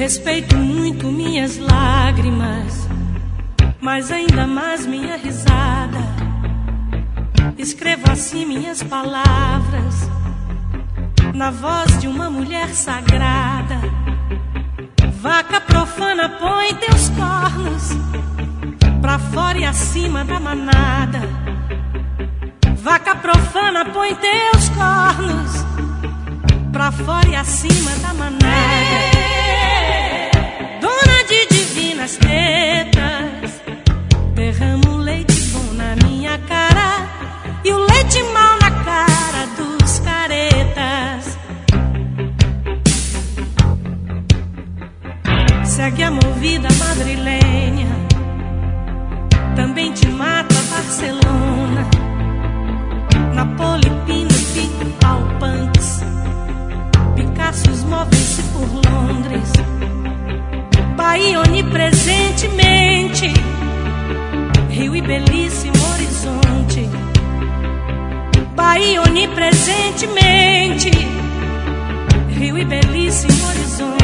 Respeito muito minhas lágrimas, mas ainda mais minha risada. Escrevo assim minhas palavras na voz de uma mulher sagrada. Vaca profana, põe teus cornos pra fora e acima da manada. Vaca profana, põe teus cornos pra fora e acima da manada. Dona de divinas tetas, derramo leite bom na minha cara e o leite mal na cara dos caretas. Segue a movida madrilenha, também te mata Barcelona, Napoli, Pino, Pico, Punks. Picassos movem-se por Londres, Bahia onipresentemente, Rio e belíssimo horizonte. Bahia onipresentemente, Rio e belíssimo horizonte.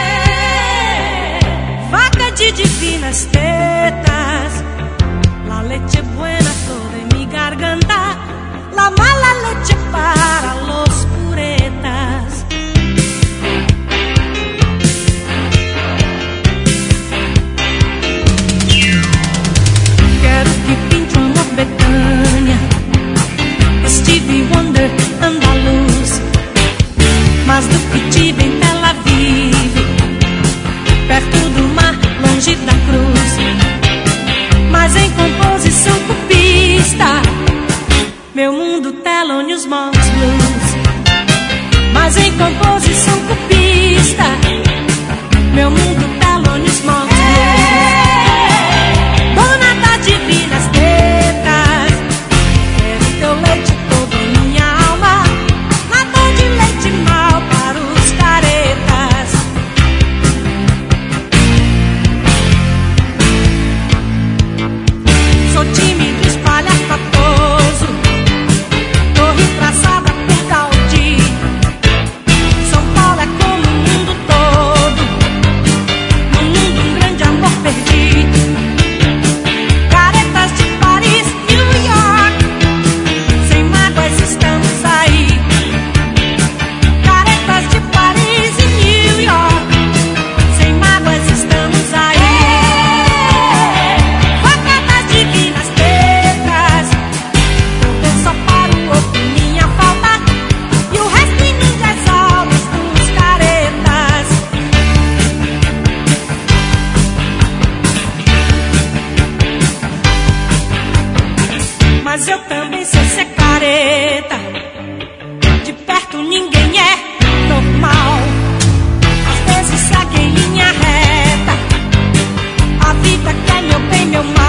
Vaca de divinas tetas, la leche buena toda en mi garganta, la mala leche para los puretas. Quero que pinte um amor Betânia, Stevie Wonder, andaluz, mas do que tive em Tel Aviv, perto do mar, longe da cruz, mas em composição cubista, meu mundo Thelonious Monk Blues. Mas em composição cubista, meu mundo Thelonious Monk Blues. Dona das divinas tetas, quero teu leite todo em minha alma, nada de leite mal para os caretas. Sou tímido, espalhafatoso, torre traçada por Gaudí. São Paulo é como o mundo todo, no mundo um grande amor perdido. Caretas de Paris, New York, sem mágoas estamos aí. Caretas de Paris e New York, sem mágoas estamos aí. Vaca das divinas tetas, eu só para o outro minha falta e o resto inunda as almas dos caretas. Mas eu também sei ser careta, de perto ninguém é normal. Às vezes segue em linha reta, a vida quer meu bem, meu mal.